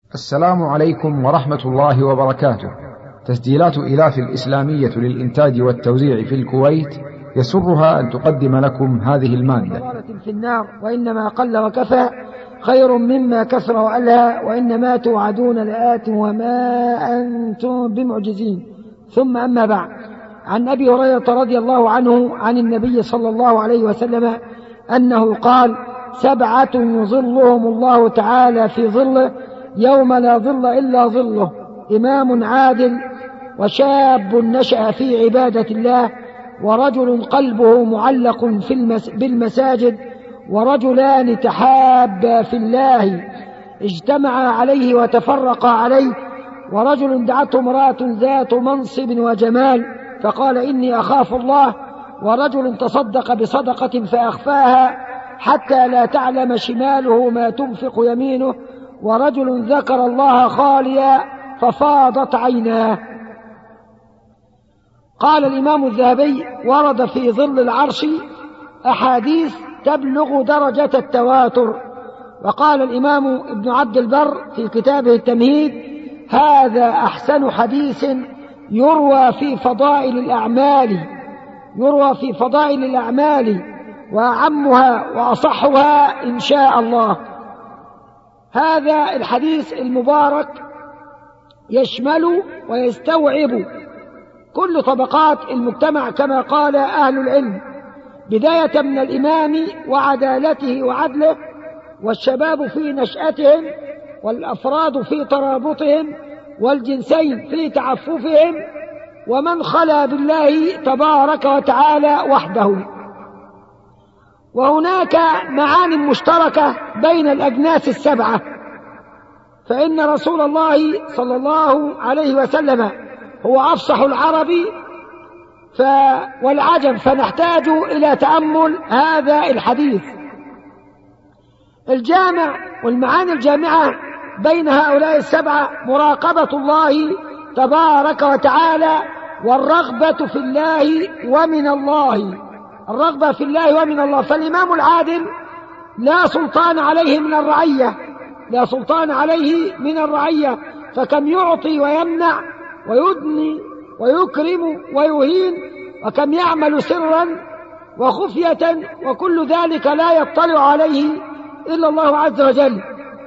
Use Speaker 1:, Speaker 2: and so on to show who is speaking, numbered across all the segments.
Speaker 1: السلام عليكم ورحمة الله وبركاته. تسجيلات إلاف الإسلامية للإنتاج والتوزيع في الكويت يسرها أن تقدم لكم هذه المادة.
Speaker 2: في النار وإنما قل وكفى خير مما كثر وألهى وإنما توعدون لآت وما أنتم بمعجزين. ثم أما بعد، عن أبي هريرة رضي الله عنه عن النبي صلى الله عليه وسلم أنه قال: 7 يظلهم الله تعالى في ظله يوم لا ظل إلا ظله: إمام عادل، وشاب نشأ في عبادة الله، ورجل قلبه معلق بالمساجد، ورجلان تحابا في الله اجتمعا عليه وتفرقا عليه، ورجل دعته امرأة ذات منصب وجمال فقال: إني أخاف الله، ورجل تصدق بصدقة فأخفاها حتى لا تعلم شماله ما تنفق يمينه، ورجل ذكر الله خاليا ففاضت عيناه. قال الإمام الذهبي: ورد في ظل العرش أحاديث تبلغ درجة التواتر. وقال الإمام ابن عبد البر في كتابه التمهيد: هذا أحسن حديث يروى في فضائل الأعمال وأعمها وأصحها إن شاء الله. هذا الحديث المبارك يشمل ويستوعب كل طبقات المجتمع كما قال أهل العلم، بداية من الإمام وعدالته وعدله، والشباب في نشأتهم، والأفراد في ترابطهم، والجنسين في تعففهم، ومن خلا بالله تبارك وتعالى وحده. وهناك معان مشتركة بين الأجناس 7، فإن رسول الله صلى الله عليه وسلم هو أفصح العرب والعجم، فنحتاج إلى تأمل هذا الحديث. الجامع والمعاني الجامعة بين هؤلاء 7: مراقبة الله تبارك وتعالى، والرغبة في الله ومن الله. الرغبة في الله ومن الله. فالإمام العادل لا سلطان عليه من الرعية، فكم يعطي ويمنع ويدني ويكرم ويهين، وكم يعمل سرا وخفية، وكل ذلك لا يطلع عليه إلا الله عز وجل.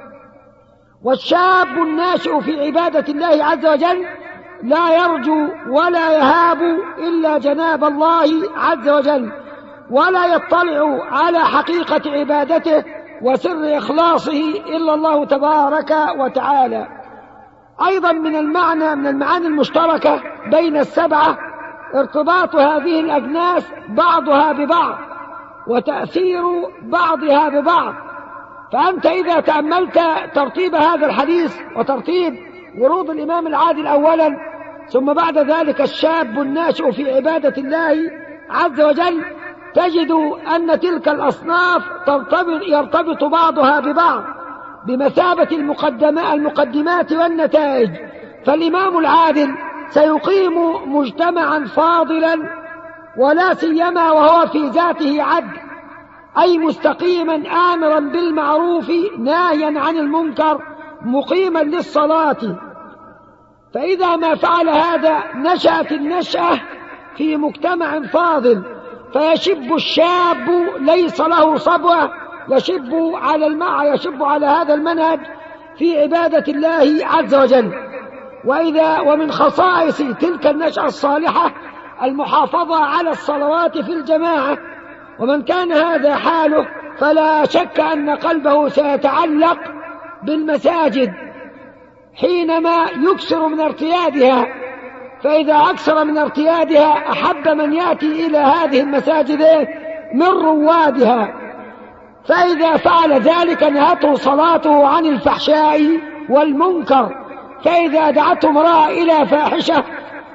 Speaker 2: والشاب الناشئ في عبادة الله عز وجل لا يرجو ولا يهاب إلا جناب الله عز وجل، ولا يطلع على حقيقة عبادته وسر إخلاصه إلا الله تبارك وتعالى. أيضا من المعاني المشتركة بين 7 ارتباط هذه الأجناس بعضها ببعض، وتأثير بعضها ببعض. فأنت إذا تأملت ترتيب هذا الحديث وترتيب ورود الإمام العادل أولا، ثم بعد ذلك الشاب الناشئ في عبادة الله عز وجل، تجد أن تلك الأصناف يرتبط بعضها ببعض بمثابة المقدمات والنتائج. فالإمام العادل سيقيم مجتمعا فاضلا، ولا سيما وهو في ذاته عدل، أي مستقيما آمرا بالمعروف ناهيا عن المنكر مقيما للصلاة. فإذا ما فعل هذا نشأت النشأة في مجتمع فاضل، فيشب الشاب ليس له صبوة، يشب على هذا المنهج في عبادة الله عز وجل. ومن خصائص تلك النشأة الصالحة المحافظة على الصلوات في الجماعة. ومن كان هذا حاله فلا شك أن قلبه سيتعلق بالمساجد حينما يكثر من ارتيادها، فإذا أكثر من ارتيادها أحب من يأتي إلى هذه المساجد من روادها، فإذا فعل ذلك نهته صلاته عن الفحشاء والمنكر. فإذا دعته امرأة إلى فاحشة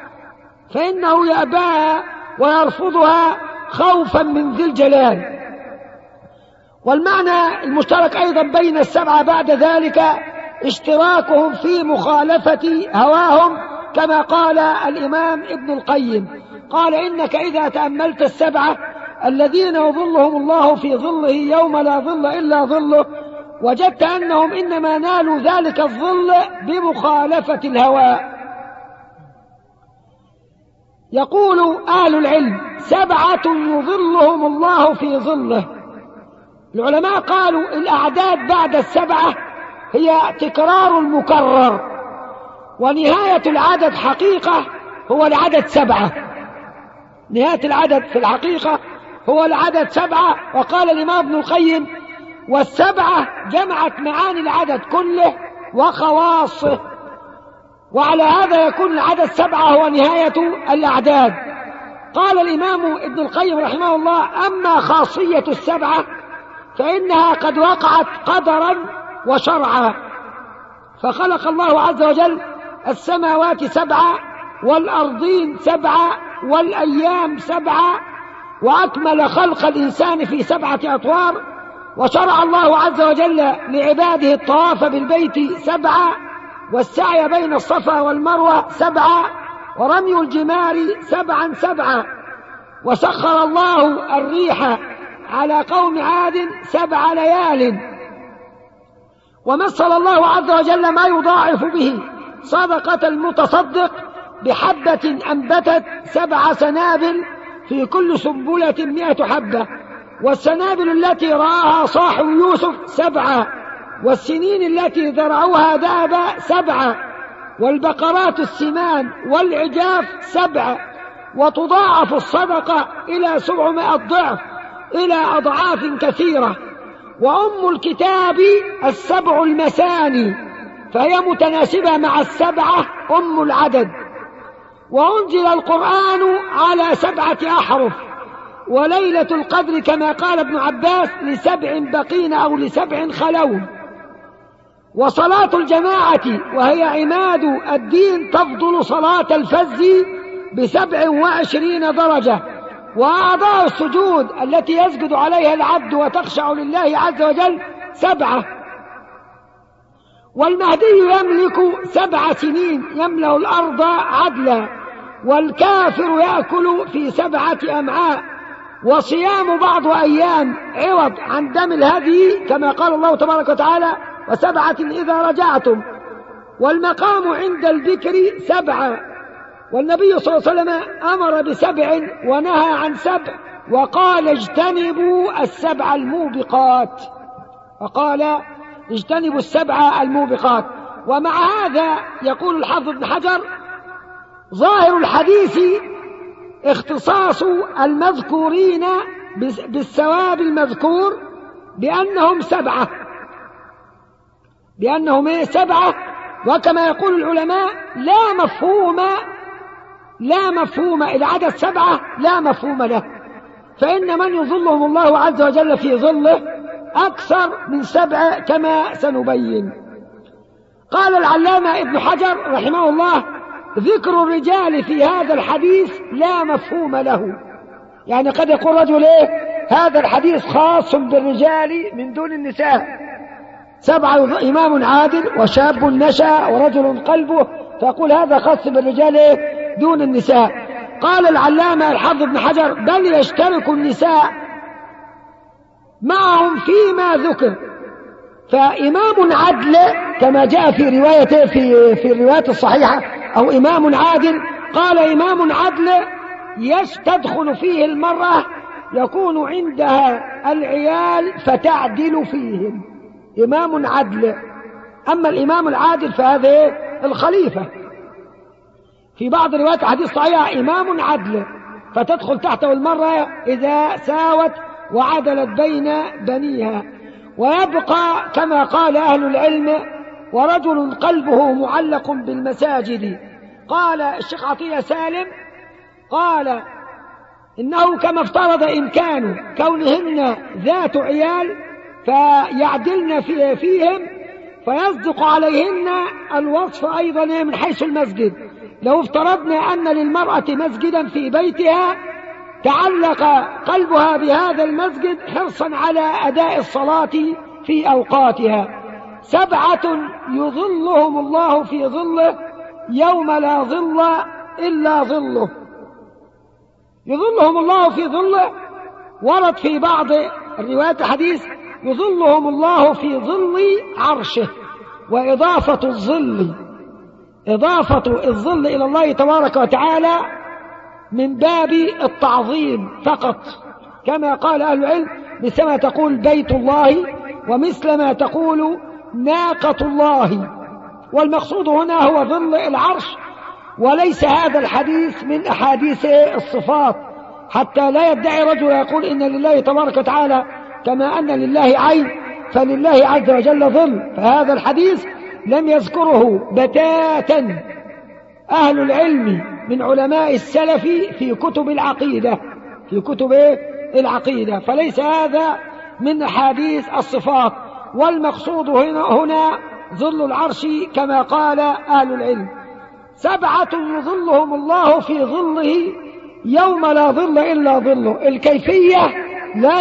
Speaker 2: فإنه يأباها ويرفضها خوفا من ذي الجلال. والمعنى المشترك أيضا بين 7 بعد ذلك اشتراكهم في مخالفة هواهم، كما قال الإمام ابن القيم، قال: إنك إذا تأملت 7 الذين يظلهم الله في ظله يوم لا ظل إلا ظله، وجدت أنهم إنما نالوا ذلك الظل بمخالفة الهوى. يقول أهل العلم 7 يظلهم الله في ظله. العلماء قالوا الأعداد بعد 7 هي تكرار المكرر، ونهاية العدد حقيقة هو العدد 7. نهاية العدد في الحقيقة هو العدد 7. وقال الإمام ابن القيم: وال7 جمعت معاني العدد كله وخواصه، وعلى هذا يكون العدد 7 هو نهاية الأعداد. قال الإمام ابن القيم رحمه الله: أما خاصية 7 فإنها قد وقعت قدرا وشرعا، فخلق الله عز وجل السماوات 7 والأرضين 7 والأيام 7، وأكمل خلق الإنسان في 7 أطوار. وشرع الله عز وجل لعباده الطواف بالبيت 7، والسعي بين الصفا والمروة 7، ورمي الجمار 7. وسخر الله الريح على قوم عاد 7 ليال. ومثل الله عز وجل ما يضاعف به صدقة المتصدق بحبة أنبتت 7 سنابل في كل سنبلة 100 حبة، والسنابل التي رآها صاحب يوسف 7، والسنين التي زرعوها داب 7، والبقرات السمان والعجاف 7، وتضاعف الصدقة إلى 700 ضعف إلى أضعاف كثيرة. وأم الكتاب 7 المثاني، فهي متناسبة مع 7 أم العدد. وأنزل القرآن على 7 أحرف، وليلة القدر كما قال ابن عباس ل7 بقين أو ل7 خلون. وصلاة الجماعة وهي عماد الدين تفضل صلاة الفز ب27 درجة. وأعضاء السجود التي يسجد عليها العبد وتخشع لله عز وجل 7. والمهدي يملك 7 سنين يملأ الأرض عدلا، والكافر يأكل في 7 أمعاء. وصيام بعض أيام عوض عن دم الهدي كما قال الله تبارك وتعالى: و7 إذا رجعتم. والمقام عند الذكر 7. والنبي صلى الله عليه وسلم أمر ب7 ونهى عن 7، وقال: اجتنبوا 7 الموبقات. وقال: اجتنبوا 7 الموبقات. ومع هذا يقول الحافظ ابن حجر: ظاهر الحديث اختصاص المذكورين بالثواب المذكور بأنهم 7، بأنهم 7. وكما يقول العلماء لا مفهوم العدد 7 لا مفهوم له، فإن من يظلهم الله عز وجل في ظله أكثر من 7 كما سنبين. قال العلامة ابن حجر رحمه الله: ذكر الرجال في هذا الحديث لا مفهوم له. يعني قد يقول رجل: هذا الحديث خاص بالرجال من دون النساء. 7 إمام عادل وشاب نشأ ورجل قلبه، فيقول هذا خاص بالرجال دون النساء. قال العلامة الحافظ ابن حجر: بل يشترك النساء معهم فيما ذكر. فإمام عدل كما جاء في روايته في الروايات الصحيحة، أو إمام عادل، قال: إمام عدل تدخل فيه المرأة يكون عندها العيال فتعدل فيهم، إمام عدل. أما الإمام العادل فهذا الخليفة. في بعض روايات الحديث صحيحة إمام عدل فتدخل تحته المرأة إذا ساوت وعدلت بين بنيها. ويبقى كما قال أهل العلم: ورجل قلبه معلق بالمساجد. قال الشيخ عطية سالم قال: إنه كما افترض إمكان كونهن ذات عيال فيعدلن فيهم، فيصدق عليهن الوصف أيضا من حيث المسجد. لو افترضنا أن للمرأة مسجدا في بيتها تعلق قلبها بهذا المسجد حرصا على أداء الصلاة في أوقاتها. 7 يظلهم الله في ظله يوم لا ظل إلا ظله. يظلهم الله في ظله ورد في بعض الروايات الحديث يظلهم الله في ظل عرشه. وإضافة الظل إلى الله تبارك وتعالى من باب التعظيم فقط، كما قال أهل العلم مثل ما تقول بيت الله ومثل ما تقول ناقة الله. والمقصود هنا هو ظل العرش، وليس هذا الحديث من أحاديث الصفات، حتى لا يدعي رجل يقول إن لله تبارك وتعالى كما أن لله عين فلله عز وجل ظل، فهذا الحديث لم يذكره بتاتا أهل العلم من علماء السلف في كتب العقيدة، فليس هذا من أحاديث الصفات. والمقصود هنا ظل العرش كما قال أهل العلم. 7 يظلهم الله في ظله يوم لا ظل إلا ظله. الكيفية لا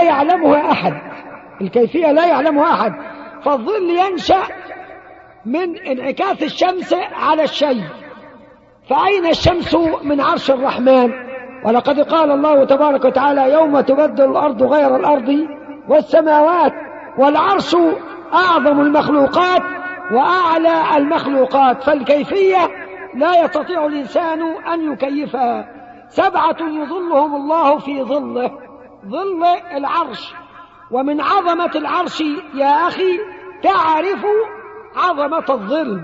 Speaker 2: يعلمها أحد، فالظل ينشأ من انعكاس الشمس على الشيء. فأين الشمس من عرش الرحمن؟ ولقد قال الله تبارك وتعالى يوم تبدل الأرض غير الأرض والسماوات. والعرش أعظم المخلوقات وأعلى المخلوقات، فالكيفية لا يستطيع الإنسان أن يكيفها. 7 يظلهم الله في ظله، ظل العرش. ومن عظمة العرش يا أخي تعرف عظمة الظل.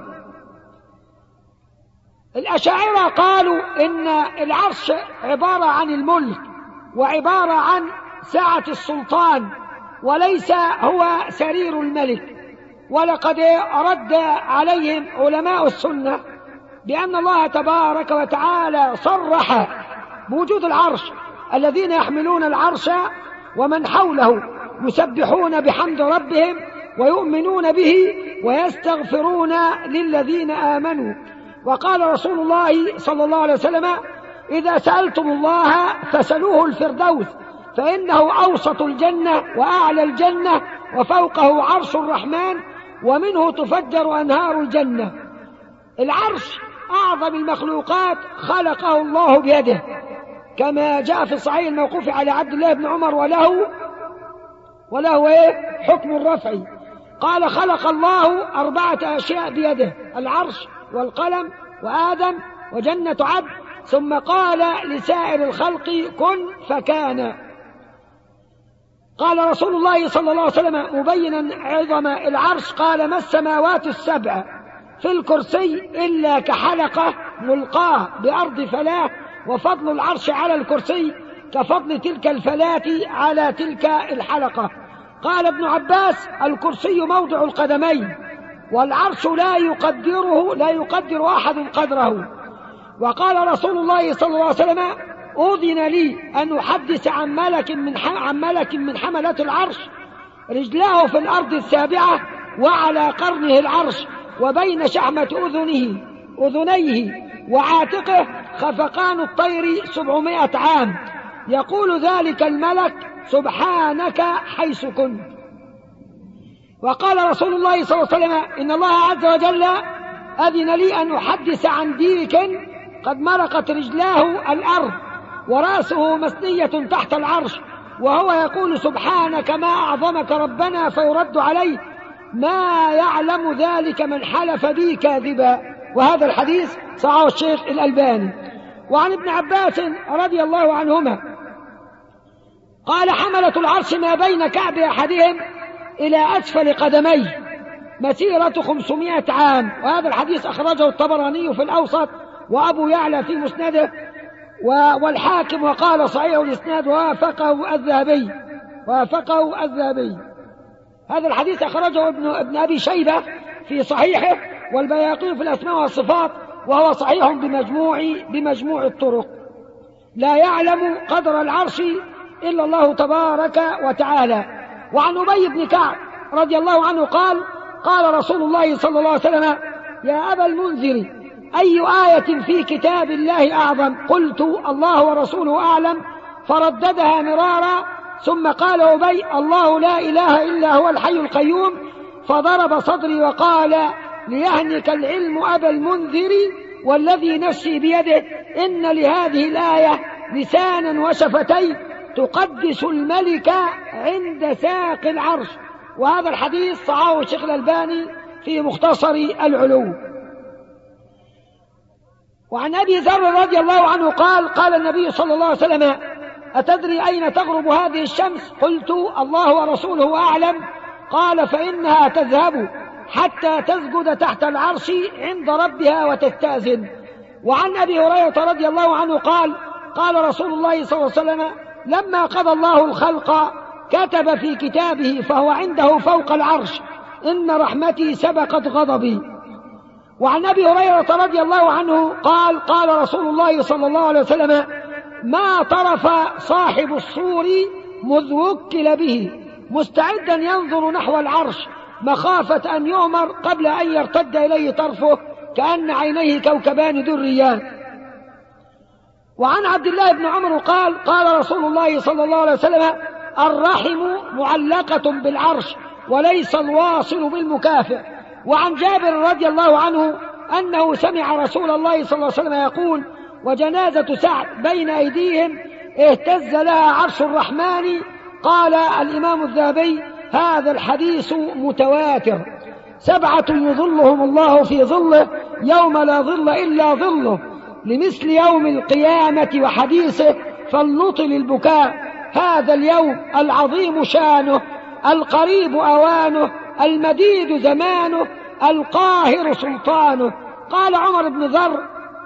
Speaker 2: الأشاعرة قالوا إن العرش عبارة عن الملك وعبارة عن سعة السلطان، وليس هو سرير الملك. ولقد رد عليهم علماء السنة بأن الله تبارك وتعالى صرح بوجود العرش. الذين يحملون العرش ومن حوله يسبحون بحمد ربهم ويؤمنون به ويستغفرون للذين آمنوا. وقال رسول الله صلى الله عليه وسلم إذا سألتم الله فسلوه الفردوس فإنه أوسط الجنة وأعلى الجنة وفوقه عرش الرحمن ومنه تفجر أنهار الجنة. العرش أعظم المخلوقات خلقه الله بيده، كما جاء في الصحيح الموقوف على عبد الله بن عمر وله حكم الرفع. قال خلق الله 4 أشياء بيده: العرش والقلم وآدم وجنة عدن، ثم قال لسائر الخلق كن فكان. قال رسول الله صلى الله عليه وسلم مبينا عظم العرش قال ما السماوات السبع في الكرسي إلا كحلقة ملقاة بأرض فلاة، وفضل العرش على الكرسي كفضل تلك الفلاة على تلك الحلقة. قال ابن عباس الكرسي موضع القدمين والعرش لا يقدر أحد قدره. وقال رسول الله صلى الله عليه وسلم أذن لي أن أحدث عن ملك من حملة العرش رجلاه في الأرض السابعة وعلى قرنه العرش وبين شحمة أذنيه وعاتقه خفقان الطير 700 عام، يقول ذلك الملك سبحانك حيث كنت. وقال رسول الله صلى الله عليه وسلم إن الله عز وجل أذن لي أن أحدث عن ديك قد مرقت رجلاه الأرض ورأسه مسنية تحت العرش، وهو يقول سبحانك ما أعظمك ربنا، فيرد عليه ما يعلم ذلك من حلف بي كاذبا. وهذا الحديث صححه الشيخ الألباني. وعن ابن عباس رضي الله عنهما قال حملة العرش ما بين كعب أحدهم إلى أسفل قدميه مسيرة 500 عام. وهذا الحديث أخرجه الطبراني في الأوسط وأبو يعلى في مسنده والحاكم وقال صحيح الإسناد ووافقه الذهبي. هذا الحديث أخرجه ابن أبي شيبة في صحيحه والبياقي في الأسماء والصفات، وهو صحيح بمجموع الطرق. لا يعلم قدر العرش إلا الله تبارك وتعالى. وعن أبي بن كعب رضي الله عنه قال رسول الله صلى الله عليه وسلم يا أبا المنذر أي آية في كتاب الله أعظم؟ قلت الله ورسوله أعلم، فرددها مرارا، ثم قال أبي الله لا إله إلا هو الحي القيوم، فضرب صدري وقال ليهنك العلم أبا المنذر والذي نفسي بيده إن لهذه الآية لسانا وشفتين تقدس الملك عند ساق العرش وهذا الحديث صححه الشيخ الألباني في مختصر العلو. وعن أبي ذر رضي الله عنه قال قال النبي صلى الله عليه وسلم: أتدري أين تغرب هذه الشمس؟ قلت: الله ورسوله أعلم. قال: فإنها تذهب حتى تسجد تحت العرش عند ربها وتستأذن. وعن أبي هريرة رضي الله عنه قال قال رسول الله صلى الله عليه وسلم: لما قضى الله الخلق كتب في كتابه فهو عنده فوق العرش: إن رحمتي سبقت غضبي. وعن أبي هريرة رضي الله عنه قال قال رسول الله صلى الله عليه وسلم: ما طرف صاحب الصور مذ وكل به مستعدا ينظر نحو العرش مخافة أن يؤمر قبل أن يرتد إليه طرفه كأن عينيه كوكبان دريان. وعن عبد الله بن عمر قال قال رسول الله صلى الله عليه وسلم: الرحم معلقة بالعرش وليس الواصل بالمكافئ. وعن جابر رضي الله عنه أنه سمع رسول الله صلى الله عليه وسلم يقول: وجنازة سعد بين أيديهم اهتز لها عرش الرحمن. قال الإمام الذهبي: هذا الحديث متواتر. 7 يظلهم الله في ظله يوم لا ظل إلا ظله لمثل يوم القيامة وحديثه فلنطل البكاء. هذا اليوم العظيم شانه، القريب أوانه، المديد زمانه، القاهر سلطانه. قال عمر بن ذر: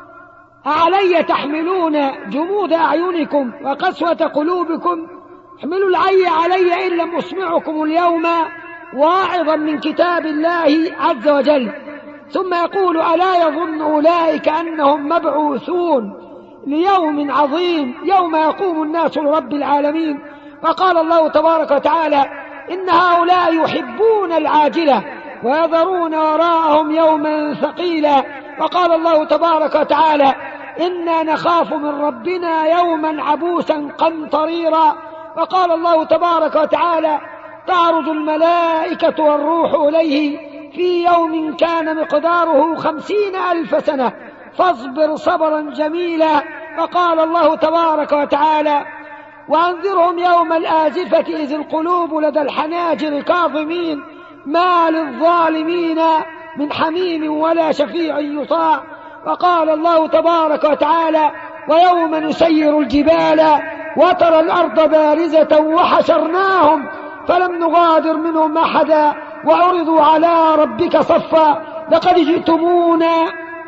Speaker 2: أعلي تحملون جمود أعينكم وقسوة قلوبكم؟ احملوا العي علي إن لم أسمعكم اليوم واعظا من كتاب الله عز وجل. ثم يقول: ألا يظن أولئك أنهم مبعوثون ليوم عظيم يوم يقوم الناس لرب العالمين. فقال الله تبارك وتعالى: إن هؤلاء يحبون العاجلة ويذرون وراءهم يوما ثقيلا. وقال الله تبارك وتعالى: إنا نخاف من ربنا يوما عبوسا قمطريرا. وقال الله تبارك وتعالى: تعرج الملائكة والروح إليه في يوم كان مقداره 50,000 سنة فاصبر صبرا جميلا. وقال الله تبارك وتعالى: وأنذرهم يوم الآزفة إذ القلوب لدى الحناجر كاظمين ما للظالمين من حميم ولا شفيع يطاع. وقال الله تبارك وتعالى: ويوم نسير الجبال وترى الأرض بارزة وحشرناهم فلم نغادر منهم أحدا وعرضوا على ربك صفا لقد جئتمونا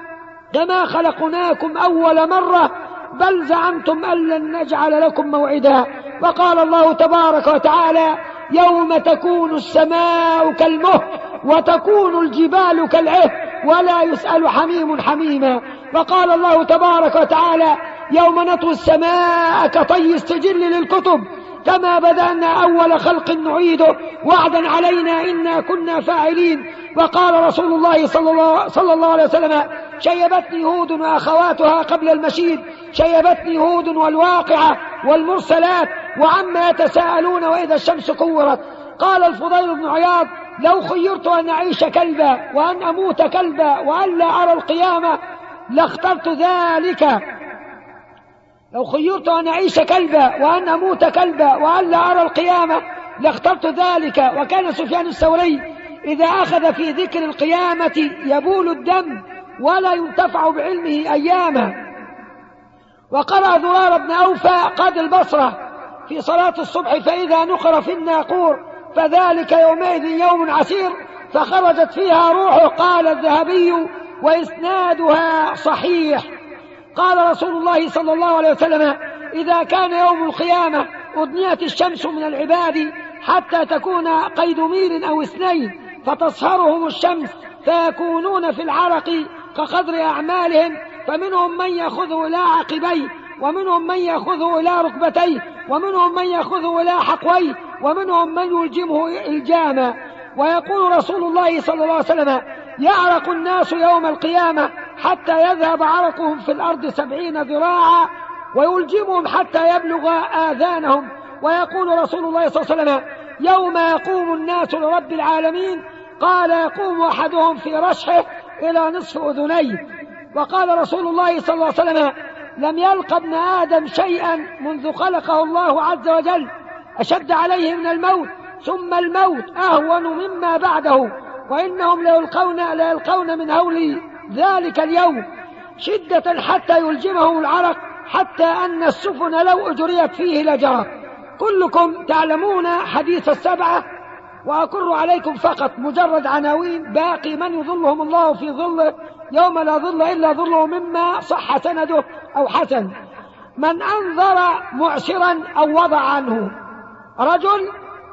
Speaker 2: كما خلقناكم أول مرة بل زعمتم أن لن نجعل لكم موعدا. وقال الله تبارك وتعالى: يوم تكون السماء كالمهل وتكون الجبال كالعهن ولا يسأل حميم حميما. وقال الله تبارك وتعالى: يوم نطوي السماء كطي السجل للكتب كما بدأنا أول خلق نعيده وعدا علينا إنا كنا فاعلين. وقال رسول الله صلى الله عليه وسلم: شيبتني هود وأخواتها قبل المشيد، شيبتني هود والواقعة والمرسلات وعما يتساءلون وإذا الشمس كورت. قال الفضيل بن عياض: لو خيرت أن أعيش كلبا وأن أموت كلبا وأن لا أرى القيامة لاخترت ذلك. لو خيرت أن أعيش كلبا وأن أموت كلبا وأن لا أرى القيامة لاخترت ذلك. وكان سفيان الثوري إذا أخذ في ذكر القيامة يبول الدم ولا ينتفع بعلمه أياما. وقرأ ذرار بن أوفى قاضي البصرة في صلاة الصبح: فإذا نقر في الناقور فذلك يومئذ يوم عسير فخرجت فيها روحه. قال الذهبي: وإسنادها صحيح. قال رسول الله صلى الله عليه وسلم: إذا كان يوم القيامة أدنيت الشمس من العباد حتى تكون قيد ميل أو 2 فتصهرهم الشمس فيكونون في العرق كقدر أعمالهم، فمنهم من يأخذه إلى عقبيه ومنهم من يأخذه إلى ركبتيه ومنهم من يأخذه إلى حقويه ومنهم من يلجمه إلجاما. ويقول رسول الله صلى الله عليه وسلم: يعرق الناس يوم القيامة حتى يذهب عرقهم في الأرض 70 ذراعا ويلجمهم حتى يبلغ آذانهم. ويقول رسول الله صلى الله عليه وسلم: يوم يقوم الناس لرب العالمين قال يقوم أحدهم في رشحه إلى نصف أذنيه. وقال رسول الله صلى الله عليه وسلم: لم يلق ابن آدم شيئا منذ خلقه الله عز وجل أشد عليه من الموت ثم الموت أهون مما بعده، وإنهم ليلقون من هول ذلك اليوم شدة حتى يلجمهم العرق، حتى أن السفن لو أجريت فيه لجرت. كلكم تعلمون حديث السبعة، وأقر عليكم فقط مجرد عناوين. باقي من يظلهم الله في ظله يوم لا ظل إلا ظله، مما صح سنده أو حسن. من أنظر معسرا أو وضع عنه. رجل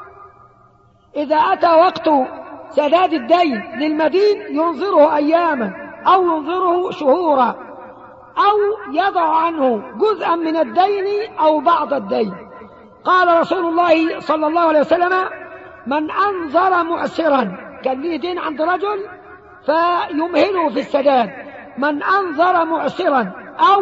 Speaker 2: إذا أتى وقت سداد الدين للمدين ينظره أياما أو ينظره شهورا، أو يضع عنه جزءا من الدين أو بعض الدين. قال رسول الله صلى الله عليه وسلم: من أنظر معسرا، كان ليه دين عند رجل فيمهله في السداد، من أنظر معسرا أو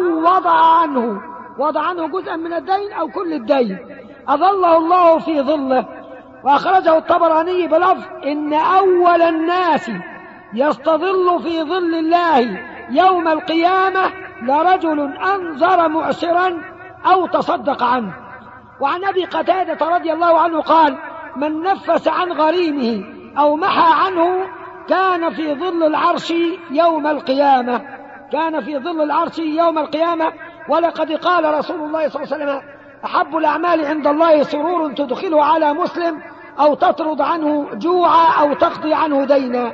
Speaker 2: وضع عنه جزءا من الدين أو كل الدين، أظله الله في ظله. وأخرجه الطبراني بلفظ: إن أول الناس يستظل في ظل الله يوم القيامة لرجل أنظر معسرا أو تصدق عنه. وعن أبي قتادة رضي الله عنه قال: من نفس عن غريمه أو محى عنه كان في ظل العرش يوم القيامة، كان في ظل العرش يوم القيامة. ولقد قال رسول الله صلى الله عليه وسلم: أحب الأعمال عند الله سرور تدخله على مسلم، أو تطرد عنه جوعا، أو تقضي عنه دينا.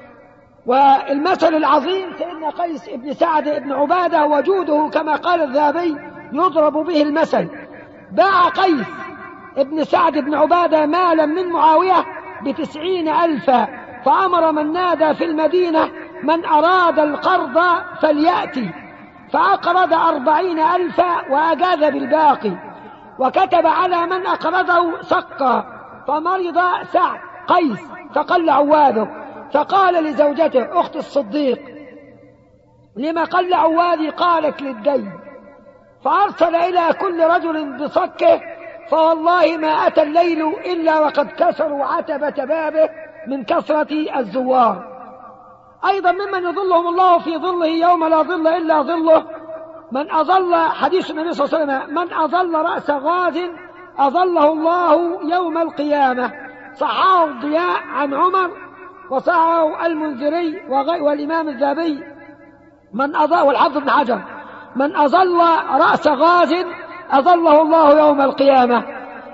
Speaker 2: والمثل العظيم سيدنا قيس بن سعد بن عبادة، وجوده كما قال الذهبي يضرب به المثل. باع قيس بن سعد بن عبادة مالا من معاوية ب90,000، فأمر من نادى في المدينة: من أراد القرض فليأتي، فأقرض 40,000 وأجاز بالباقي، وكتب على من أقرضه سقا. فمرض سعد قيس فقل عواده، فقال لزوجته أخت الصديق: لما قل عوادي؟ قالت: للدين. فأرسل إلى كل رجل بصكه، فوالله ما أتى الليل إلا وقد كسروا عتبة بابه من كثرة الزوار. أيضا ممن يظلهم الله في ظله يوم لا ظل إلا ظله من أظل، حديث النبي صلى الله عليه وسلم: من أظل رأس غاز أظله الله يوم القيامة. صححه الضياء عن عمر، وصححه المنذري والإمام الذهبي والحافظ بن حجر: من أظل رأس غاز أظله الله يوم القيامة.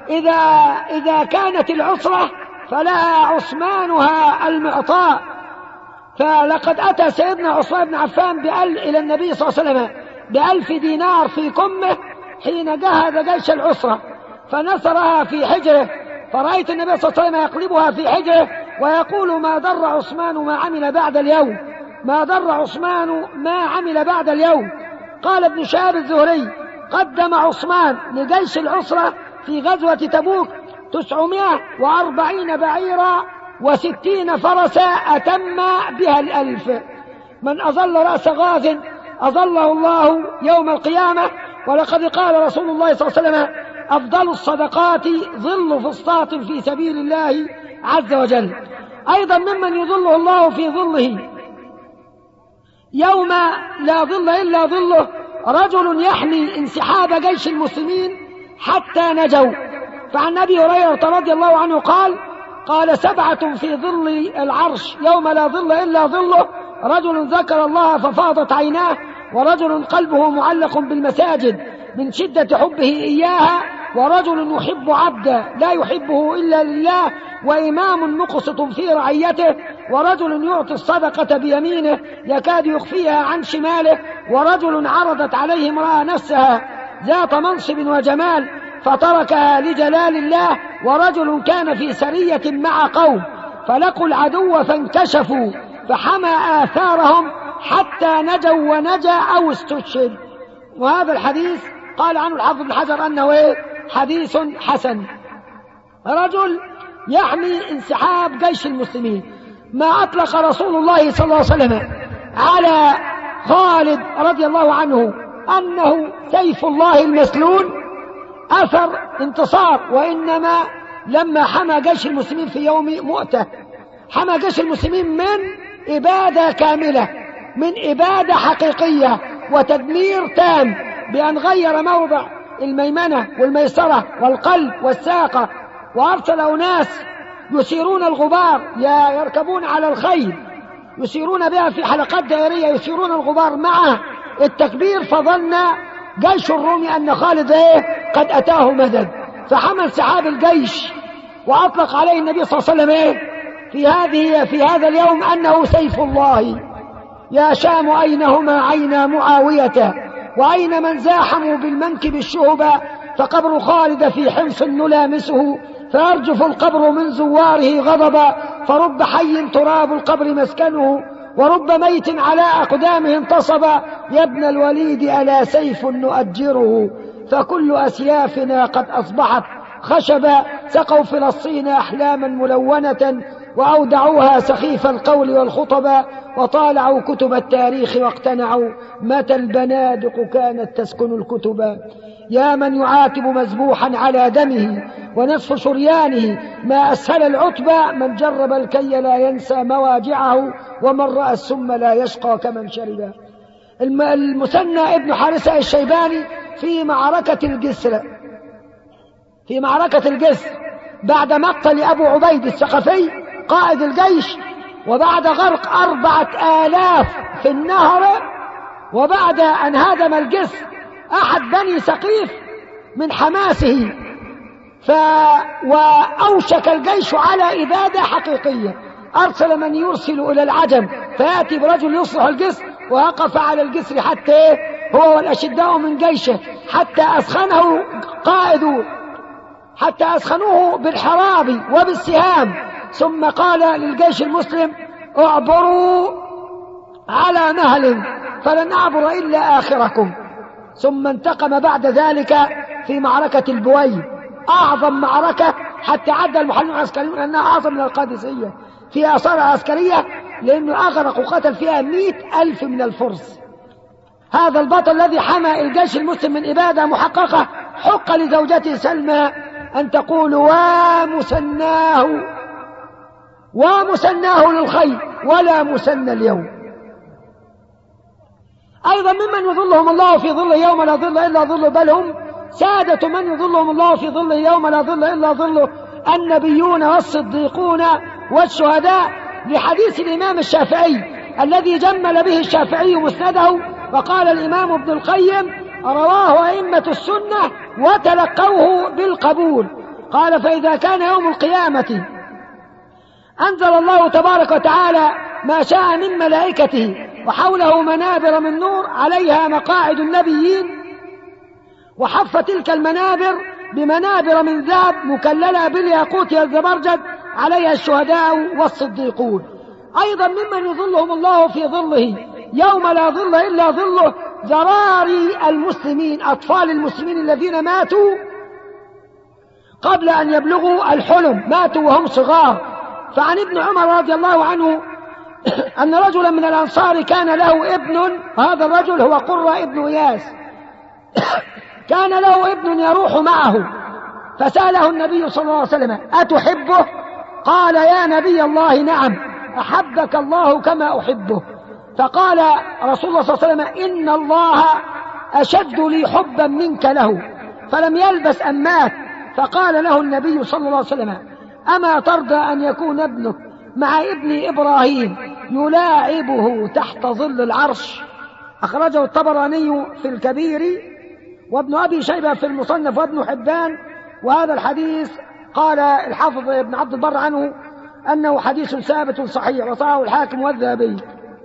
Speaker 2: إذا كانت العسرة فلها عثمانها المعطاء. فلقد أتى سيدنا عثمان بن عفان إلى النبي صلى الله عليه وسلم ب1,000 دينار في كمه حين جهز جيش العسرة، فنثرها في حجره، فرأيت النبي صلى الله عليه وسلم يقلبها في حجره ويقول: ما ضر عثمان ما عمل بعد اليوم، ما ضر عثمان ما عمل بعد اليوم. قال ابن شهاب الزهري: قدم عثمان لجيش العسرة في غزوة تبوك 940 بعيرا و60 فرسا أتم بها 1000. من أظل رأس غاز أظله الله يوم القيامة. ولقد قال رسول الله صلى الله عليه وسلم: أفضل الصدقات ظل فسطاط في سبيل الله عز وجل. أيضا ممن يظله الله في ظله يوم لا ظل إلا ظله رجل يحمي انسحاب جيش المسلمين حتى نجوا. فعن أبي هريرة رضي الله عنه قال 7 في ظل العرش يوم لا ظل إلا ظله: رجل ذكر الله ففاضت عيناه، ورجل قلبه معلق بالمساجد من شدة حبه إياها، ورجل يحب عبدا لا يحبه إلا لله، وإمام مقسط في رعيته، ورجل يعطي الصدقة بيمينه يكاد يخفيها عن شماله، ورجل عرضت عليه امرأة نفسها ذات منصب وجمال فتركها لجلال الله، ورجل كان في سرية مع قوم فلقوا العدو فانكشفوا فحمى آثارهم حتى نجوا ونجا أو استشهد. وهذا الحديث قال عنه الحافظ بن حجر أنه حديث حسن. رجل يحمي انسحاب جيش المسلمين. ما أطلق رسول الله صلى الله عليه وسلم على خالد رضي الله عنه أنه سيف الله المسلول أثر انتصار، وإنما لما حمى جيش المسلمين في يوم مؤتة حمى جيش المسلمين من إبادة كاملة، من إبادة حقيقية وتدمير تام، بأن غير موضع الميمنة والميسرة والقلب والساقة وأرسل أناس يسيرون الغبار، يركبون على الخيل يسيرون بها في حلقات دائرية يسيرون الغبار مع التكبير، فظن جيش الروم أن خالد قد أتاه مدد، فحمل سحاب الجيش وأطلق عليه النبي صلى الله عليه وسلم في هذا اليوم أنه سيف الله. يا شام أينهما عينا معاوية، وأين من زاحموا بالمنكب الشهبا، فقبر خالد في حمص نلامسه، فيرجف القبر من زواره غضبا، فرب حي تراب القبر مسكنه، ورب ميت على أقدامه انتصبا، يا ابن الوليد ألا سيف نؤجره، فكل أسيافنا قد أصبحت خشبا، سقوا فلسطين أحلاما ملونة، وأودعوها سخيف القول والخطبا، وطالعوا كتب التاريخ واقتنعوا متى البنادق كانت تسكن الكتبا. يا من يعاتب مذبوحا على دمه ونصف شريانه، ما أسهل العتبى، من جرب الكي لا ينسى مواجعه، ومن رأى السم لا يشقى كمن شربه. المثنى ابن حارثة الشيباني في معركة الجسر بعد مقتل أبو عبيد الثقفي قائد الجيش، وبعد غرق 4000 في النهر، وبعد أن هدم الجسر أحد بني ثقيف من حماسه، وأوشك الجيش على إبادة حقيقية، أرسل من يرسل إلى العجم فيأتي برجل يصلح الجسر، ووقف على الجسر حتى هو والأشداء من جيشه حتى أسخنوه بالحراب وبالسهام، ثم قال للجيش المسلم اعبروا على نهل فلن أعبر إلا آخركم. ثم انتقم بعد ذلك في معركة البويل، أعظم معركة حتى عد المحللون العسكريون أنها أعظم من القادسية فيها آثار عسكرية، لأنه أغرق وقتل فيها 100,000 من الفرس. هذا البطل الذي حمى الجيش المسلم من إبادة محققة حق لزوجته سلمى أن تقول ومسناه للخير ولا مسنى اليوم. أيضا ممن يظلهم الله في ظل يوم لا ظل إلا ظله، بل هم سادة من يظلهم الله في ظل يوم لا ظل إلا ظله، النبيون والصديقون والشهداء، لحديث الإمام الشافعي الذي جمل به الشافعي مسنده، وقال الإمام ابن القيم رواه أئمة السنة وتلقوه بالقبول. قال فإذا كان يوم القيامة أنزل الله تبارك وتعالى ما شاء من ملائكته، وحوله منابر من نور عليها مقاعد النبيين، وحف تلك المنابر بمنابر من ذهب مكللة بالياقوت والزبرجد عليها الشهداء والصديقون. أيضا ممن يظلهم الله في ظله يوم لا ظل إلا ظله ذراري المسلمين، أطفال المسلمين الذين ماتوا قبل أن يبلغوا الحلم، ماتوا وهم صغار. فعن ابن عمر رضي الله عنه أن رجلا من الأنصار كان له ابن، هذا الرجل هو قرة ابن إياس، كان له ابن يروح معه، فسأله النبي صلى الله عليه وسلم أتحبه؟ قال يا نبي الله نعم، أحبك الله كما أحبه. فقال رسول الله صلى الله عليه وسلم إن الله أشد لي حبا منك له، فلم يلبس أن مات، فقال له النبي صلى الله عليه وسلم أما ترضى أن يكون ابنك مع ابن إبراهيم يلاعبه تحت ظل العرش؟ أخرجه الطبراني في الكبير، وابن أبي شيبة في المصنف، وابن حبان. وهذا الحديث قال الحافظ ابن عبد البر عنه أنه حديث ثابت صحيح، وصححه الحاكم والذهبي.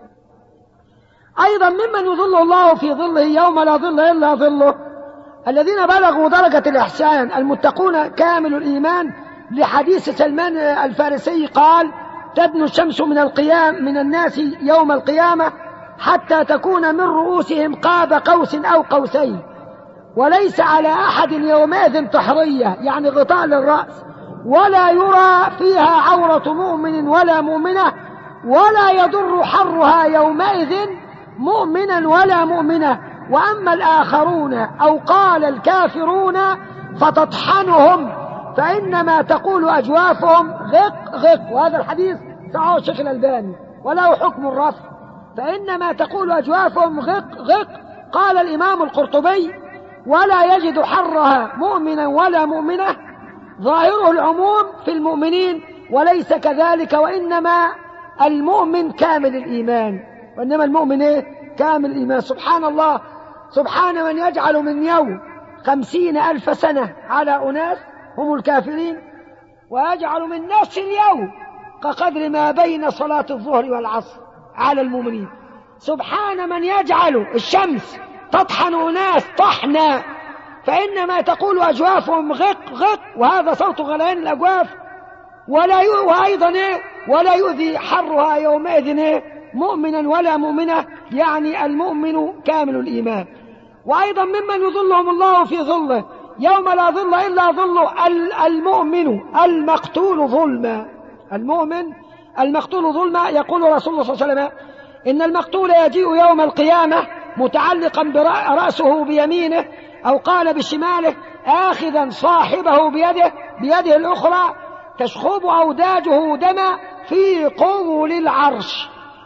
Speaker 2: أيضا ممن يظل الله في ظله يوم لا ظل إلا ظله الذين بلغوا درجة الإحسان المتقون كامل الإيمان، لحديث سلمان الفارسي قال تدنو الشمس من الناس يوم القيامة حتى تكون من رؤوسهم قاب قوس أو قوسين، وليس على أحد يومئذ طحرية يعني غطاء للرأس، ولا يرى فيها عورة مؤمن ولا مؤمنة، ولا يضر حرها يومئذ مؤمنا ولا مؤمنة. وأما الآخرون أو قال الكافرون فتطحنهم، فإنما تقول أجوافهم غق غق، وهذا الحديث صححه الشيخ الألباني وله حكم الرفع، فإنما تقول أجوافهم غق غق. قال الإمام القرطبي ولا يجد حرها مؤمنا ولا مؤمنة، ظاهره العموم في المؤمنين، وليس كذلك، وإنما المؤمن كامل الإيمان، وإنما المؤمن إيه؟ كامل الإيمان. سبحان الله، سبحان من يجعل من يوم 50,000 سنة على أناس هم الكافرين، ويجعل من نفس اليوم كقدر ما بين صلاة الظهر والعصر على المؤمنين. سبحان من يجعل الشمس تطحن أناس طحنا، فإنما تقول أجوافهم غق غق، وهذا صوت غليان الأجواف، وأيضا ولا يؤذي حرها يومئذ مؤمنا ولا مؤمنة، يعني المؤمن كامل الإيمان. وأيضا ممن يظلهم الله في ظله يوم لا ظل إلا ظله المؤمن المقتول ظلما. المؤمن المقتول ظلما، يقول رسول الله صلى الله عليه وسلم إن المقتول يجيء يوم القيامة متعلقا برأسه بيمينه، أو قال بشماله، آخذا صاحبه بيده الأخرى، تشخب أوداجه دما في قبل العرش،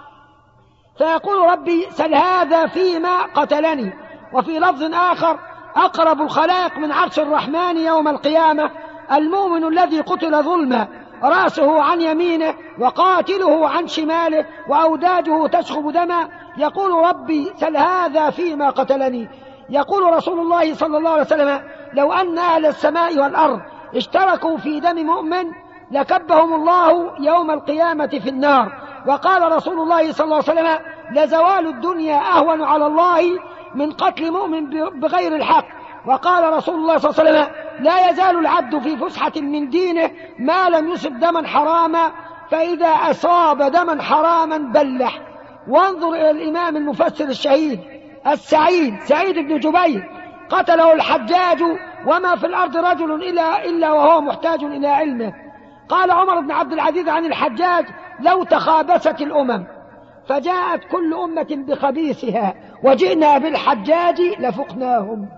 Speaker 2: فيقول ربي سل هذا فيما قتلني. وفي لفظ آخر أقرب الخلائق من عرش الرحمن يوم القيامة المؤمن الذي قتل ظلما، رأسه عن يمينه وقاتله عن شماله وأوداجه تشخب دما، يقول ربي سل هذا فيما قتلني. يقول رسول الله صلى الله عليه وسلم لو أن أهل السماء والأرض اشتركوا في دم مؤمن لكبهم الله يوم القيامة في النار. وقال رسول الله صلى الله عليه وسلم لزوال الدنيا أهون على الله من قتل مؤمن بغير الحق. وقال رسول الله صلى الله عليه وسلم لا يزال العبد في فسحة من دينه ما لم يصب دما حراما، فإذا أصاب دما حراما بلح. وانظر إلى الإمام المفسر الشهيد السعيد سعيد بن جبير، قتله الحجاج وما في الأرض رجل إلا وهو محتاج إلى علمه. قال عمر بن عبد العزيز عن الحجاج لو تخابست الأمم فجاءت كل أمة بخبيثها وجئنا بالحجاج لفقناهم.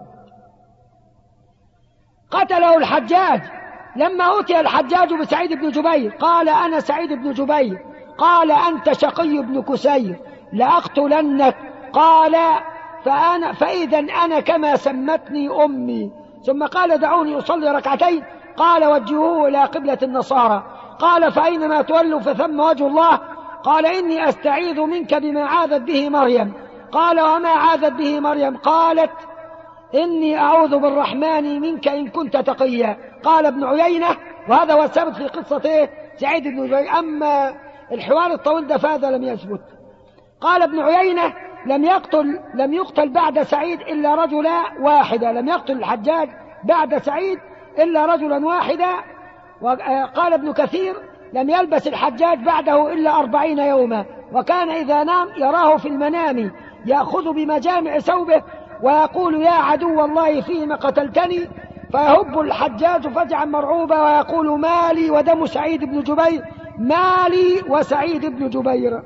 Speaker 2: قتله الحجاج لما أتي الحجاج بسعيد بن جبير قال أنا سعيد بن جبير، قال أنت شقي بن كسير لأقتلنك، قال فإذا أنا كما سمتني أمي. ثم قال دعوني أصلي ركعتين، قال وجهوه إلى قبلة النصارى، قال فأينما تولوا فثم وجه الله، قال إني أستعيذ منك بما عاذت به مريم، قال وما عاذت به مريم، قالت إني أعوذ بالرحمن منك إن كنت تقيا. قال ابن عيينة، وهذا هو الثابت في قصة سعيد بن جبير، أما الحوار الطويل ده فهذا لم يثبت. قال ابن عيينة لم يقتل بعد سعيد إلا رجلا واحدا، لم يقتل الحجاج بعد سعيد إلا رجلا واحدا. وقال ابن كثير لم يلبس الحجاج بعده إلا 40 يوما، وكان إذا نام يراه في المنام يأخذ بمجامع ثوبه ويقول يا عدو الله فيما قتلتني، فيهب الحجاج فزعا مرعوبا ويقول مالي ودم سعيد بن جبير، مالي وسعيد بن جبير.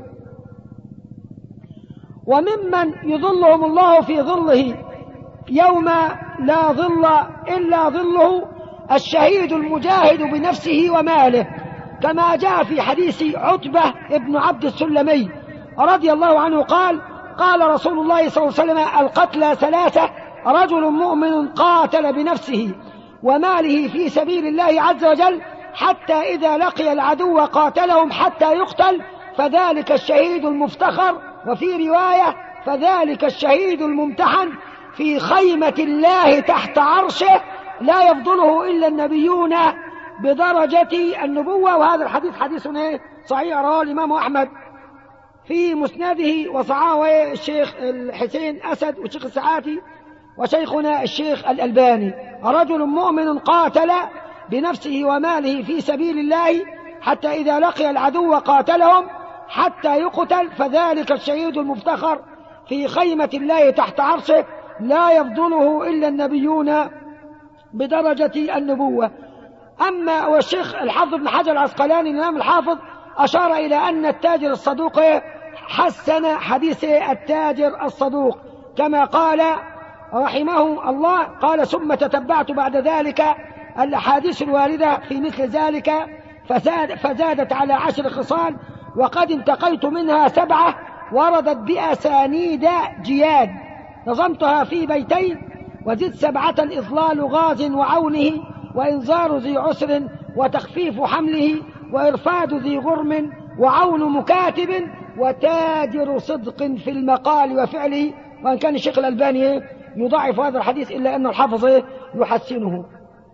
Speaker 2: وممن يظلهم الله في ظله يوم لا ظل إلا ظله الشهيد المجاهد بنفسه وماله، كما جاء في حديث عتبة ابن عبد السلمي رضي الله عنه قال رسول الله صلى الله عليه وسلم القتلى 3: رجل مؤمن قاتل بنفسه وماله في سبيل الله عز وجل حتى إذا لقي العدو قاتلهم حتى يقتل، فذلك الشهيد المفتخر. وفي رواية فذلك الشهيد الممتحن في خيمة الله تحت عرشه لا يفضله إلا النبيون بدرجة النبوة. وهذا الحديث حديث صحيح، رواه الإمام أحمد في مسنده، وصححه الشيخ الحسين أسد والشيخ السعاتي وشيخنا الشيخ الألباني. رجل مؤمن قاتل بنفسه وماله في سبيل الله حتى إذا لقي العدو قاتلهم حتى يقتل، فذلك الشهيد المفتخر في خيمة الله تحت عرشه لا يفضله إلا النبيون بدرجة النبوة. أما والشيخ الحافظ بن حجر العسقلاني الإمام الحافظ أشار إلى أن التاجر الصدوق حسن حديث التاجر الصدوق كما قال رحمه الله، قال ثم تتبعت بعد ذلك الأحاديث الواردة في مثل ذلك فزادت على 10 خصال، وقد انتقيت منها 7 وردت بأسانيد جياد، نظمتها في بيتين، وزد 7 إضلال غاز وعونه وإنذار ذي عسر وتخفيف حمله وإرفاد ذي غرم وعون مكاتب وتاجر صدق في المقال وفعله. وإن كان الشيخ الألباني يضعف هذا الحديث إلا أن الحافظ يحسنه.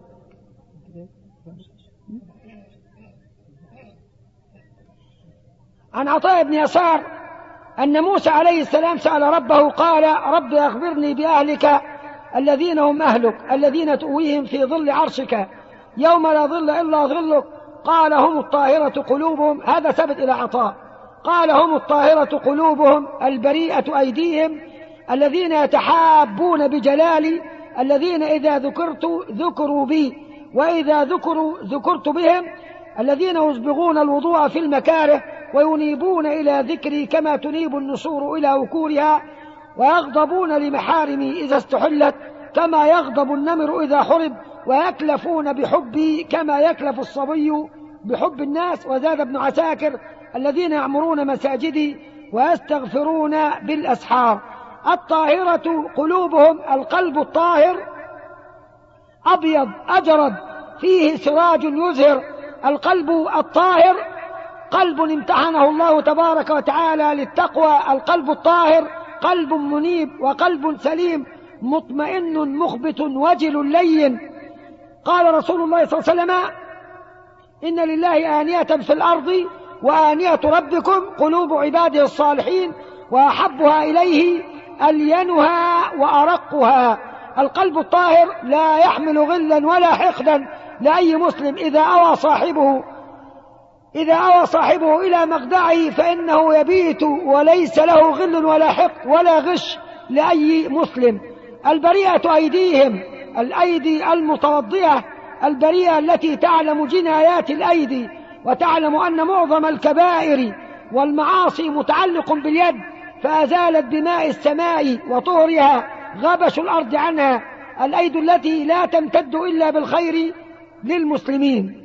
Speaker 2: عن عطاء بن يسار أن موسى عليه السلام سأل ربه قال رب أخبرني بأهلك الذين هم أهلك الذين تؤويهم في ظل عرشك يوم لا ظل إلا ظلك. قال هم الطاهرة قلوبهم، هذا ثبت إلى عطاء، قال هم الطاهرة قلوبهم البريئة أيديهم الذين يتحابون بجلالي الذين إذا ذكرت ذكروا بي وإذا ذكروا ذكرت بهم الذين يسبغون الوضوء في المكاره وينيبون إلى ذكري كما تنيب النسور إلى وكورها ويغضبون لمحارمي إذا استحلت كما يغضب النمر إذا حرب ويكلفون بحبي كما يكلف الصبي بحب الناس. وزاد ابن عساكر الذين يعمرون مساجدي ويستغفرون بالأسحار. الطاهرة قلوبهم القلب الطاهر أبيض أجرد فيه سراج يزهر. القلب الطاهر قلب امتحنه الله تبارك وتعالى للتقوى. القلب الطاهر قلب منيب وقلب سليم مطمئن مخبت وجل لين. قال رسول الله صلى الله عليه وسلم إن لله آنية في الأرض وآنية ربكم قلوب عباده الصالحين وأحبها إليه ألينها وأرقها. القلب الطاهر لا يحمل غلا ولا حقدا لأي مسلم. إذا أوى صاحبه إلى مخدعه فإنه يبيت وليس له غل ولا حقد ولا غش لأي مسلم. البريئة أيديهم الأيدي المتوضئة البريئة التي تعلم جنايات الأيدي وتعلم أن معظم الكبائر والمعاصي متعلق باليد فأزالت بماء السماء وطهرها غبش الأرض عنها. الأيدي التي لا تمتد إلا بالخير للمسلمين.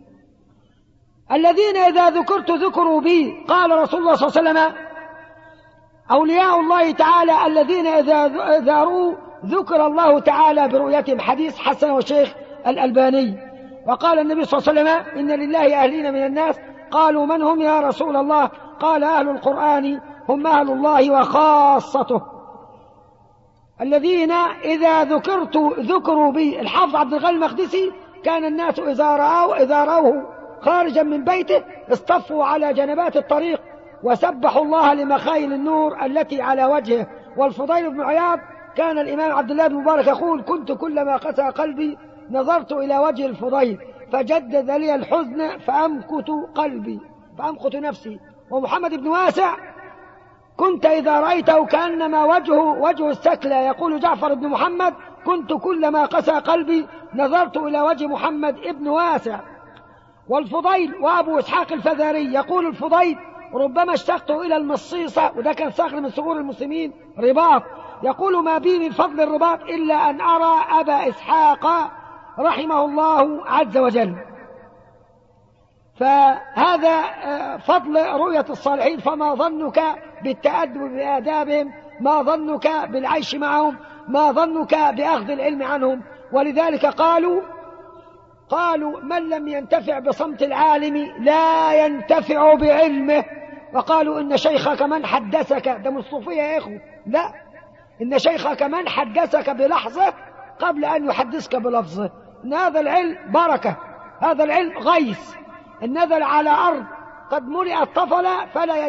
Speaker 2: الذين إذا ذكرت ذكروا بي. قال رسول الله صلى الله عليه وسلم أولياء الله تعالى الذين إذا رؤوا ذكر الله تعالى برؤيتهم. حديث حسن والشيخ الألباني. وقال النبي صلى الله عليه وسلم إن لله أهلين من الناس. قالوا من هم يا رسول الله؟ قال أهل القرآن هم أهل الله وخاصته. الذين إذا ذكرت ذكروا بي. الحافظ عبد الغني المقدسي كان الناس إذا رأوه خارجا من بيته اصطفوا على جنبات الطريق وسبحوا الله لمخايل النور التي على وجهه. والفضيل بن عياض كان الإمام عبد الله بن مبارك يقول كنت كلما قسى قلبي نظرت إلى وجه الفضيل فجدد لي الحزن فأمقت نفسي. ومحمد بن واسع كنت إذا رأيته كأنما وجه السكلة. يقول جعفر بن محمد كنت كلما قسى قلبي نظرت إلى وجه محمد ابن واسع. والفضيل وأبو إسحاق الفذاري يقول الفضيل ربما اشتقت إلى المصيصة وده كان صخر من صخور المسلمين رباط. يقول ما بي من فضل الرباط إلا أن أرى أبا إسحاق رحمه الله عز وجل. فهذا فضل رؤية الصالحين. فما ظنك بالتأدب بآدابهم؟ ما ظنك بالعيش معهم؟ ما ظنك بأخذ العلم عنهم؟ ولذلك قالوا من لم ينتفع بصمت العالم لا ينتفع بعلمه. وقالوا إن شيخك من حدثك، ده من الصوفية يا إخوة، لا، إن شيخك من حدثك بلحظة قبل أن يحدثك بلفظه. إن هذا العلم بركة، هذا العلم غيث. إن نزل على أرض قد ملئت طفلا فلا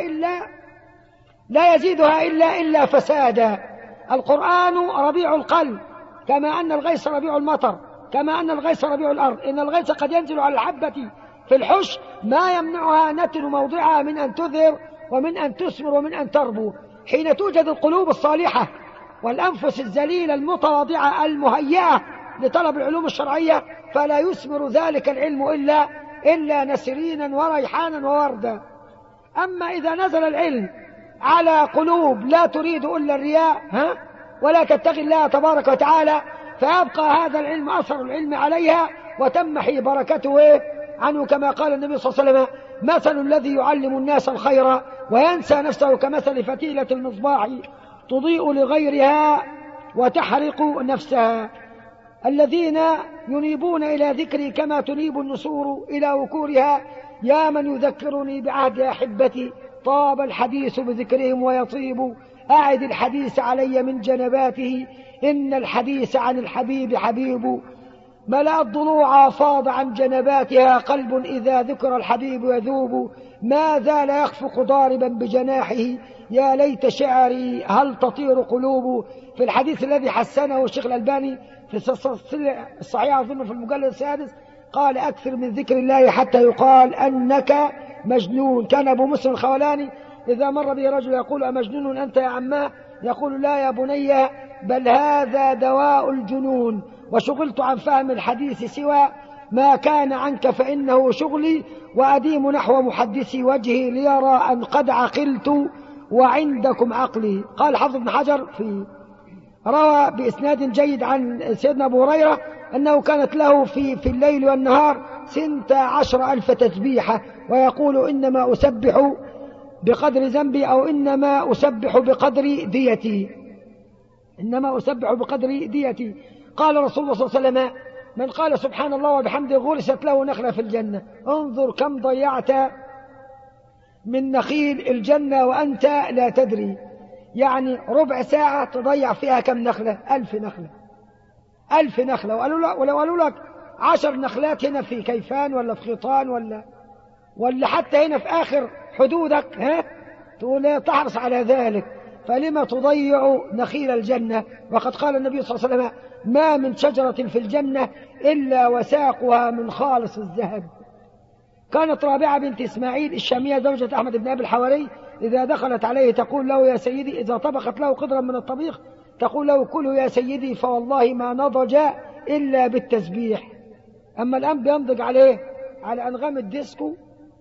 Speaker 2: يزيدها إلا فسادا. القرآن ربيع القلب كما أن الغيث ربيع المطر، كما أن الغيث ربيع الأرض. إن الغيث قد ينزل على الحبة في الحش ما يمنعها نتن موضعها من أن تذر ومن أن تثمر ومن أن تربو. حين توجد القلوب الصالحة والأنفس الذليلة المتواضعة المهيئة لطلب العلوم الشرعية فلا يثمر ذلك العلم إلا نسرينا وريحانا ووردا. أما إذا نزل العلم على قلوب لا تريد إلا الرياء ولا تتقي الله تبارك وتعالى فيبقى هذا العلم أثر العلم عليها وتمحي بركته عنه. كما قال النبي صلى الله عليه وسلم مثل الذي يعلم الناس الخير وينسى نفسه كمثل فتيلة المصباح تضيء لغيرها وتحرق نفسها. الذين ينيبون إلى ذكري كما تنيب النسور إلى وكورها، يا من يذكرني بعهد أحبتي، طاب الحديث بذكرهم ويطيب، أعد الحديث علي من جنباته، إن الحديث عن الحبيب حبيب، ملأ الضلوع فاض عن جنباتها، قلب إذا ذكر الحبيب يذوب، ما زال يخفق ضاربا بجناحه، يا ليت شعري هل تطير قلوب. في الحديث الذي حسنه الشيخ الألباني في الصحيح أظن في المجلد السادس قال أكثر من ذكر الله حتى يقال أنك مجنون. كان أبو مسلم الخولاني إذا مر به رجل يقول أمجنون أنت يا عماه؟ يقول لا يا بني، بل هذا دواء الجنون، وشغلت عن فهم الحديث سوى ما كان عنك فإنه شغلي، وأديم نحو محدثي وجهي ليرى أن قد عقلت وعندكم عقلي. قال حافظ بن حجر روى بإسناد جيد عن سيدنا أبو هريرة أنه كانت له في الليل والنهار 12,000 تسبيحة، ويقول إنما أسبح بقدر ذنبي، أو إنما أسبح بقدر ديتي، إنما أسبح بقدر ديتي. قال رسول الله صلى الله عليه وسلم من قال سبحان الله وبحمده غرست له نخلة في الجنة. انظر كم ضيعت من نخيل الجنة وأنت لا تدري، يعني ربع ساعة تضيع فيها كم نخلة؟ 1000 نخلة، 1000 نخلة. ولو قالوا لك 10 نخلات هنا في كيفان ولا في خيطان ولا حتى هنا في آخر حدودك، تقول تحرص على ذلك، فلما تضيع نخيل الجنة؟ وقد قال النبي صلى الله عليه وسلم ما من شجرة في الجنة إلا وساقها من خالص الذهب. كانت رابعة بنت إسماعيل الشامية زوجة أحمد بن أبي الحواري إذا دخلت عليه تقول له يا سيدي، إذا طبخت له قدرا من الطبيخ تقول له كله يا سيدي، فوالله ما نضج إلا بالتسبيح. أما الآن بينضج عليه على أنغام الديسكو،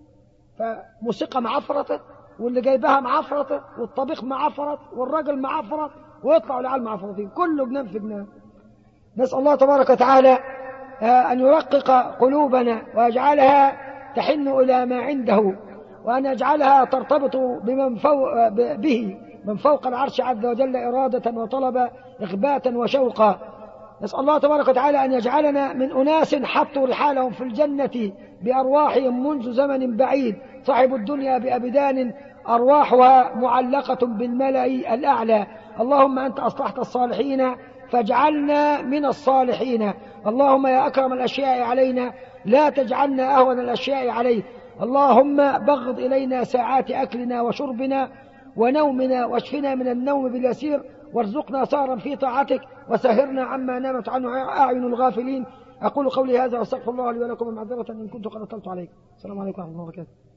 Speaker 2: فموسيقى معفرة، واللي جايبها معفرة، والطبيخ معفرة، والراجل معفرة، ويطلعوا العيال معفرتين، كله جنان في جنان. نسأل الله تبارك وتعالى أن يرقق قلوبنا ويجعلها تحن إلى ما عنده، وأن يجعلها ترتبط به من فوق العرش عز وجل إرادة وطلبا إخباتا وشوقا. نسأل الله تبارك وتعالى أن يجعلنا من أناس حطوا رحالهم في الجنة بأرواحهم منذ زمن بعيد، صاحب الدنيا بأبدان أرواحها معلقة بالملأ الأعلى. اللهم أنت أصلحت الصالحين فاجعلنا من الصالحين. اللهم يا أكرم الأشياء علينا لا تجعلنا أهون الأشياء عليه. اللهم بغض إلينا ساعات أكلنا وشربنا ونومنا، واشفنا من النوم باليسير، وارزقنا سهرا في طاعتك، وسهرنا عما نامت عنه أعين الغافلين. أقول قولي هذا واستغفر الله لي ولكم، ومعذرة إن كنت قد أطلت عليكم. السلام عليكم ورحمة الله وبركاته.